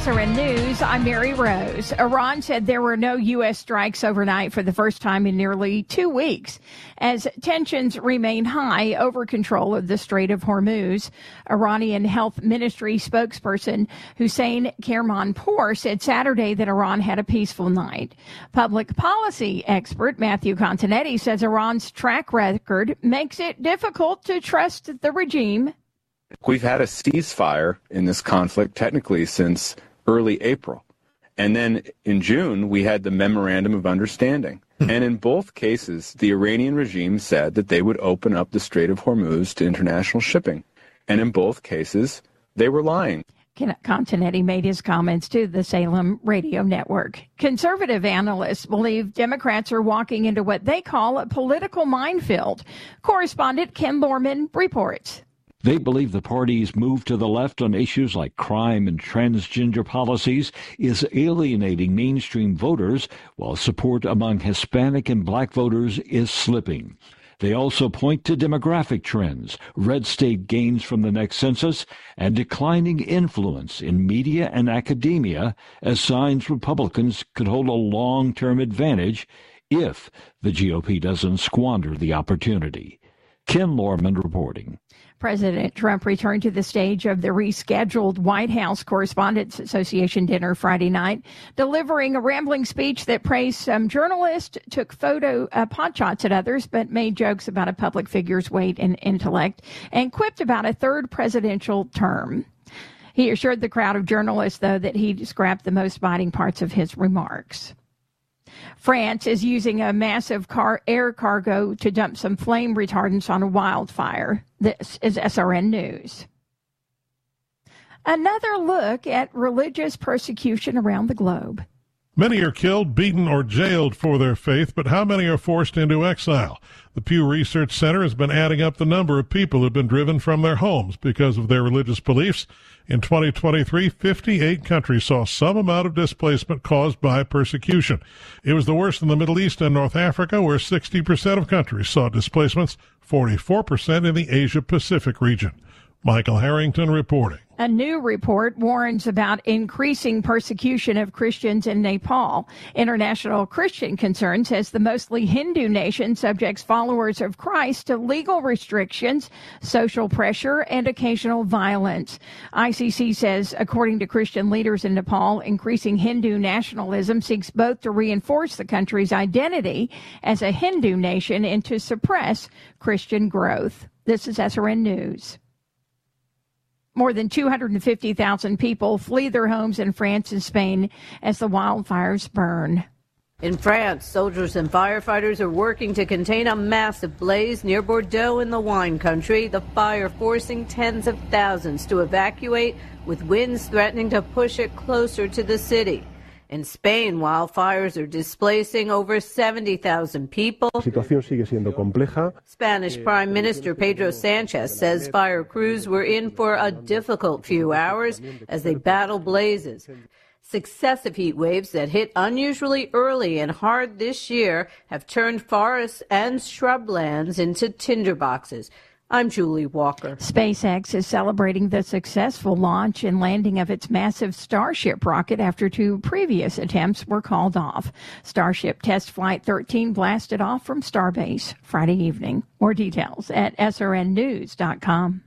SRN News, I'm Mary Rose. Iran said there were no U.S. strikes overnight for the first time in nearly 2 weeks, as tensions remain high over control of the Strait of Hormuz. Iranian Health Ministry spokesperson Hussein Kermanpour said Saturday that Iran had a peaceful night. Public policy expert Matthew Continetti says Iran's track record makes it difficult to trust the regime. We've had a ceasefire in this conflict technically since early April. And then in June, we had the Memorandum of Understanding. And in both cases, the Iranian regime said that they would open up the Strait of Hormuz to international shipping. And in both cases, they were lying. Continetti made his comments to the Salem Radio Network. Conservative analysts believe Democrats are walking into what they call a political minefield. Correspondent Ken Lorman reports. They believe the party's move to the left on issues like crime and transgender policies is alienating mainstream voters, while support among Hispanic and black voters is slipping. They also point to demographic trends, red state gains from the next census, and declining influence in media and academia as signs Republicans could hold a long-term advantage if the GOP doesn't squander the opportunity. Ken Lorman reporting. President Trump returned to the stage of the rescheduled White House Correspondents Association dinner Friday night, delivering a rambling speech that praised some journalists, took potshots at others, but made jokes about a public figure's weight and intellect, and quipped about a third presidential term. He assured the crowd of journalists, though, that he'd scrapped the most biting parts of his remarks. France is using a massive air cargo to dump some flame retardants on a wildfire. This is SRN News. Another look at religious persecution around the globe. Many are killed, beaten, or jailed for their faith, but how many are forced into exile? The Pew Research Center has been adding up the number of people who have been driven from their homes because of their religious beliefs. In 2023, 58 countries saw some amount of displacement caused by persecution. It was the worst in the Middle East and North Africa, where 60% of countries saw displacements, 44% in the Asia-Pacific region. Michael Harrington reporting. A new report warns about increasing persecution of Christians in Nepal. International Christian Concern says the mostly Hindu nation subjects followers of Christ to legal restrictions, social pressure, and occasional violence. ICC says, according to Christian leaders in Nepal, increasing Hindu nationalism seeks both to reinforce the country's identity as a Hindu nation and to suppress Christian growth. This is SRN News. More than 250,000 people flee their homes in France and Spain as the wildfires burn. In France, soldiers and firefighters are working to contain a massive blaze near Bordeaux in the wine country, the fire forcing tens of thousands to evacuate, with winds threatening to push it closer to the city. In Spain, wildfires are displacing over 70,000 people. Spanish Prime Minister Pedro Sanchez says fire crews were in for a difficult few hours as they battle blazes. Successive heat waves that hit unusually early and hard this year have turned forests and shrublands into tinderboxes. I'm Julie Walker. SpaceX is celebrating the successful launch and landing of its massive Starship rocket after 2 previous attempts were called off. Starship Test Flight 13 blasted off from Starbase Friday evening. More details at srnnews.com.